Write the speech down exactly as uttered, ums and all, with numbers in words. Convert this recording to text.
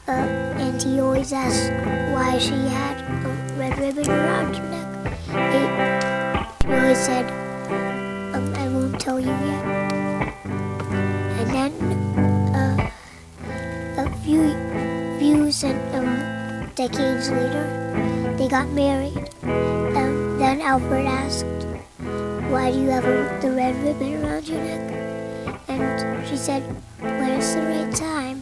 uh, and he always asked why she had a red ribbon around her neck. He, she always said, um, I won't tell you yet. And then uh, a few few um, decades later, they got married. Um, then Alfred asked, why do you have a, the red ribbon around your neck? And she said, when it's the right time.